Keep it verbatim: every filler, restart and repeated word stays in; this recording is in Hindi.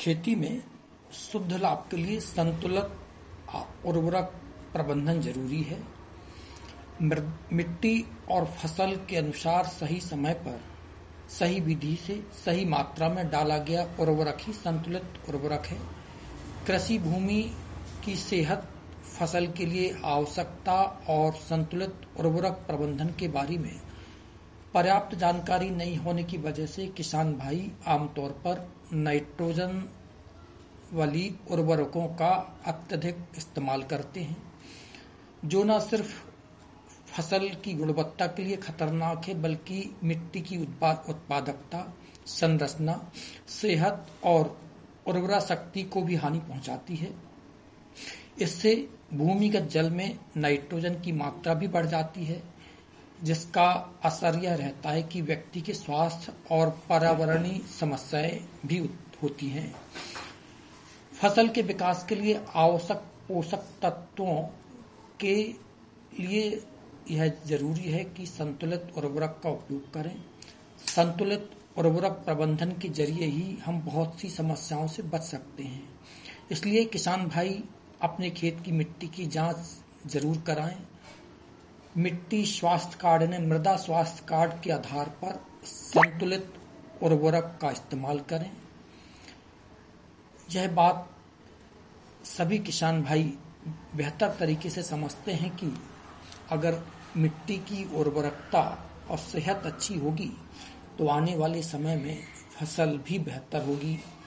खेती में शुद्ध लाभ के लिए संतुलित उर्वरक प्रबंधन जरूरी है। मिट्टी और फसल के अनुसार सही समय पर सही विधि से सही मात्रा में डाला गया उर्वरक ही संतुलित उर्वरक है। कृषि भूमि की सेहत, फसल के लिए आवश्यकता और संतुलित उर्वरक प्रबंधन के बारे में पर्याप्त जानकारी नहीं होने की वजह से किसान भाई आमतौर पर नाइट्रोजन वाली उर्वरकों का अत्यधिक इस्तेमाल करते हैं, जो न सिर्फ फसल की गुणवत्ता के लिए खतरनाक है बल्कि मिट्टी की उत्पादकता, संरचना, सेहत और उर्वरा शक्ति को भी हानि पहुंचाती है। इससे भूमिगत जल में नाइट्रोजन की मात्रा भी बढ़ जाती है, जिसका असर यह रहता है कि व्यक्ति के स्वास्थ्य और पर्यावरणीय समस्याएं भी होती हैं। फसल के विकास के लिए आवश्यक पोषक तत्वों के लिए यह जरूरी है कि संतुलित उर्वरक का उपयोग करें। संतुलित उर्वरक प्रबंधन के जरिए ही हम बहुत सी समस्याओं से बच सकते हैं। इसलिए किसान भाई अपने खेत की मिट्टी की जांच जरूर कराएं। मिट्टी स्वास्थ्य कार्ड ने मृदा स्वास्थ्य कार्ड के आधार पर संतुलित उर्वरक का इस्तेमाल करें। यह बात सभी किसान भाई बेहतर तरीके से समझते हैं कि अगर मिट्टी की उर्वरकता और सेहत अच्छी होगी तो आने वाले समय में फसल भी बेहतर होगी